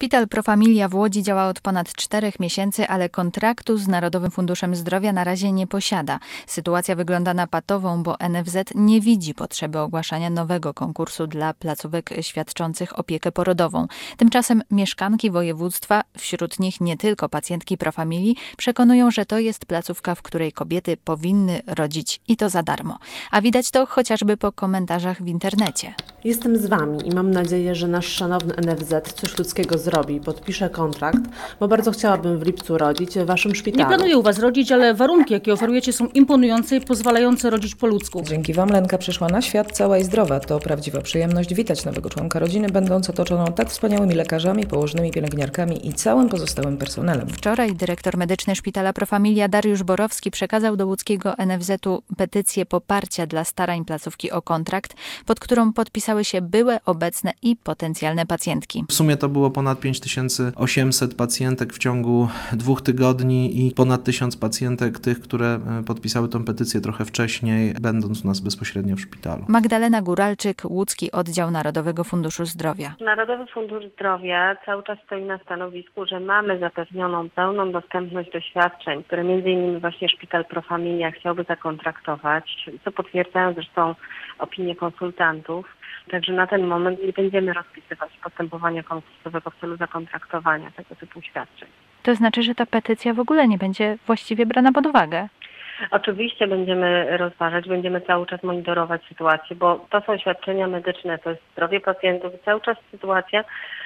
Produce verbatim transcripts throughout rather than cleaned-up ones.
Szpital Pro Familia w Łodzi działa od ponad czterech miesięcy, ale kontraktu z Narodowym Funduszem Zdrowia na razie nie posiada. Sytuacja wygląda na patową, bo N F Z nie widzi potrzeby ogłaszania nowego konkursu dla placówek świadczących opiekę porodową. Tymczasem mieszkanki województwa, wśród nich nie tylko pacjentki Pro Familii, przekonują, że to jest placówka, w której kobiety powinny rodzić i to za darmo. A widać to chociażby po komentarzach w internecie. Jestem z Wami i mam nadzieję, że nasz szanowny N F Z coś ludzkiego zrobi i podpisze kontrakt, bo bardzo chciałabym w lipcu rodzić w Waszym szpitalu. Nie planuję u Was rodzić, ale warunki, jakie oferujecie, są imponujące i pozwalające rodzić po ludzku. Dzięki Wam Lenka przyszła na świat cała i zdrowa. To prawdziwa przyjemność witać nowego członka rodziny, będąc otoczoną tak wspaniałymi lekarzami, położnymi, pielęgniarkami i całym pozostałym personelem. Wczoraj dyrektor medyczny Szpitala Pro Familia Dariusz Borowski przekazał do łódzkiego N F Z-u petycję poparcia dla starań placówki o kontrakt, pod którą podpisały się byłe, obecne i potencjalne pacjentki. W sumie to było ponad pięć tysięcy osiemset pacjentek w ciągu dwóch tygodni i ponad tysiąc pacjentek tych, które podpisały tę petycję trochę wcześniej, będąc u nas bezpośrednio w szpitalu. Magdalena Góralczyk, łódzki oddział Narodowego Funduszu Zdrowia. Narodowy Fundusz Zdrowia cały czas stoi na stanowisku, że mamy zapewnioną pełną dostępność do świadczeń, które między innymi właśnie Szpital Pro Familia chciałby zakontraktować, co potwierdzają zresztą opinie konsultantów. Także na ten moment nie będziemy rozpisywać postępowania konkursowego w celu zakontraktowania tego typu świadczeń. To znaczy, że ta petycja w ogóle nie będzie właściwie brana pod uwagę? Oczywiście będziemy rozważać, będziemy cały czas monitorować sytuację, bo to są świadczenia medyczne, to jest zdrowie pacjentów i cały czas sytuacja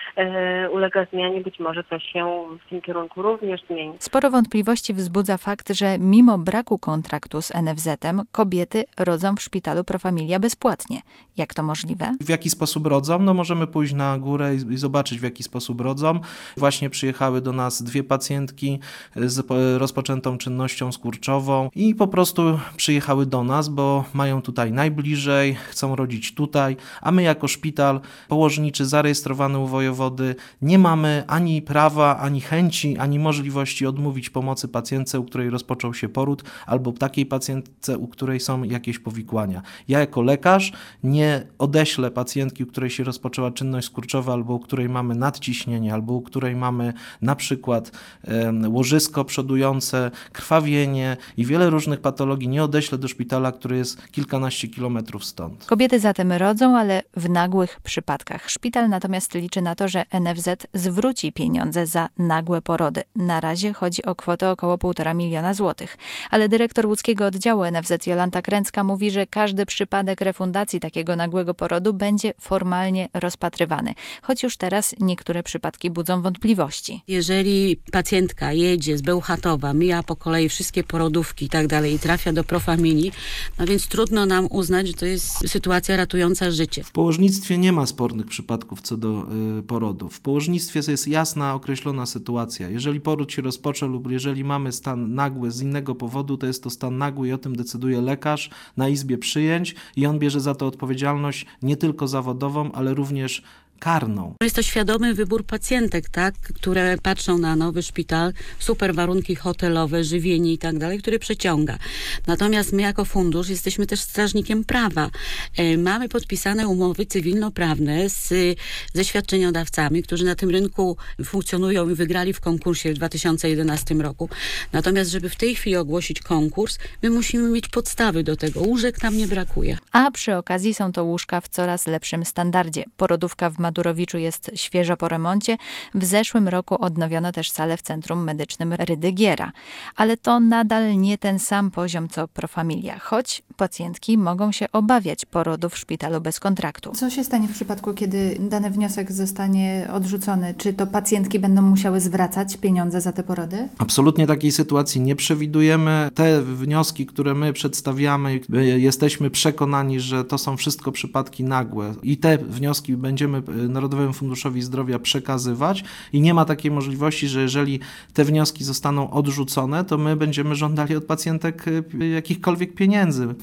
e, ulega zmianie, być może coś się w tym kierunku również zmieni. Sporo wątpliwości wzbudza fakt, że mimo braku kontraktu z N F Z-em kobiety rodzą w Szpitalu Pro Familia bezpłatnie. Jak to możliwe? W jaki sposób rodzą? No możemy pójść na górę i, i zobaczyć, w jaki sposób rodzą. Właśnie przyjechały do nas dwie pacjentki z rozpoczętą czynnością skurczową i po prostu przyjechały do nas, bo mają tutaj najbliżej, chcą rodzić tutaj, a my jako szpital położniczy zarejestrowany u wojewody nie mamy ani prawa, ani chęci, ani możliwości odmówić pomocy pacjentce, u której rozpoczął się poród, albo takiej pacjentce, u której są jakieś powikłania. Ja jako lekarz nie odeślę pacjentki, u której się rozpoczęła czynność skurczowa, albo u której mamy nadciśnienie, albo u której mamy na przykład e, łożysko przodujące, krwawienie i wiele różnych patologii, nie odeślę do szpitala, który jest kilkanaście kilometrów stąd. Kobiety zatem rodzą, ale w nagłych przypadkach. Szpital natomiast liczy na to, że N F Z zwróci pieniądze za nagłe porody. Na razie chodzi o kwotę około półtora miliona złotych. Ale dyrektor łódzkiego oddziału N F Z Jolanta Kręcka mówi, że każdy przypadek refundacji takiego nagłego porodu będzie formalnie rozpatrywany. Choć już teraz niektóre przypadki budzą wątpliwości. Jeżeli pacjentka jedzie z Bełchatowa, mija po kolei wszystkie porodówki i tak dalej i trafia do Pro Familii, no więc trudno nam uznać, że to jest sytuacja ratująca życie. W położnictwie nie ma spornych przypadków co do y, porodów. W położnictwie jest jasna, określona sytuacja. Jeżeli poród się rozpoczął lub jeżeli mamy stan nagły z innego powodu, to jest to stan nagły i o tym decyduje lekarz na izbie przyjęć i on bierze za to odpowiedzialność nie tylko zawodową, ale również karną. Jest to świadomy wybór pacjentek, tak, które patrzą na nowy szpital, super warunki hotelowe, żywienie i tak dalej, który przeciąga. Natomiast my jako fundusz jesteśmy też strażnikiem prawa. E, mamy podpisane umowy cywilnoprawne z, ze świadczeniodawcami, którzy na tym rynku funkcjonują i wygrali w konkursie w dwa tysiące jedenastym roku. Natomiast żeby w tej chwili ogłosić konkurs, my musimy mieć podstawy do tego. Łóżek nam nie brakuje. A przy okazji są to łóżka w coraz lepszym standardzie. Porodówka w Madurowiczu jest świeżo po remoncie. W zeszłym roku odnowiono też salę w Centrum Medycznym Rydygiera. Ale to nadal nie ten sam poziom co Pro Familia, choć pacjentki mogą się obawiać porodu w szpitalu bez kontraktu. Co się stanie w przypadku, kiedy dany wniosek zostanie odrzucony? Czy to pacjentki będą musiały zwracać pieniądze za te porody? Absolutnie takiej sytuacji nie przewidujemy. Te wnioski, które my przedstawiamy, jesteśmy przekonani, że to są wszystko przypadki nagłe i te wnioski będziemy Narodowemu Funduszowi Zdrowia przekazywać i nie ma takiej możliwości, że jeżeli te wnioski zostaną odrzucone, to my będziemy żądali od pacjentek jakichkolwiek pieniędzy.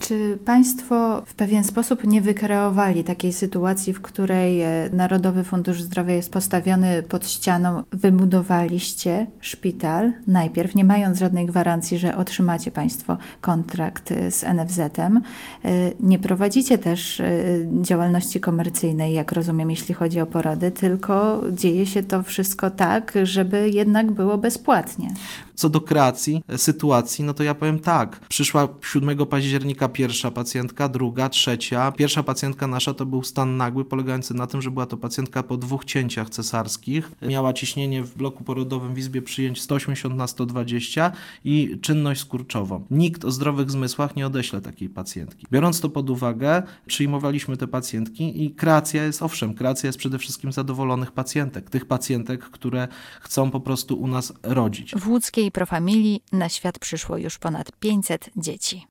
Czy Państwo w pewien sposób nie wykreowali takiej sytuacji, w której Narodowy Fundusz Zdrowia jest postawiony pod ścianą? Wybudowaliście szpital najpierw, nie mając żadnej gwarancji, że otrzymacie Państwo kontrakt z N F Z-em. Nie prowadzicie też działalności komercyjnej, jak rozumiem, jeśli chodzi o porody, tylko dzieje się to wszystko tak, żeby jednak było bezpłatnie. Co do kreacji sytuacji, no to ja powiem tak. Przyszła siódmego października pierwsza pacjentka, druga, trzecia. Pierwsza pacjentka nasza to był stan nagły, polegający na tym, że była to pacjentka po dwóch cięciach cesarskich. Miała ciśnienie w bloku porodowym w izbie przyjęć sto osiemdziesiąt na sto dwadzieścia i czynność skurczową. Nikt o zdrowych zmysłach nie odeśle takiej pacjentki. Biorąc to pod uwagę, przyjmowaliśmy te pacjentki i kreacja jest, owszem, kreacja jest przede wszystkim zadowolonych pacjentek. Tych pacjentek, które chcą po prostu u nas rodzić. W łódzkiej Profamilii na świat przyszło już ponad pięćset dzieci.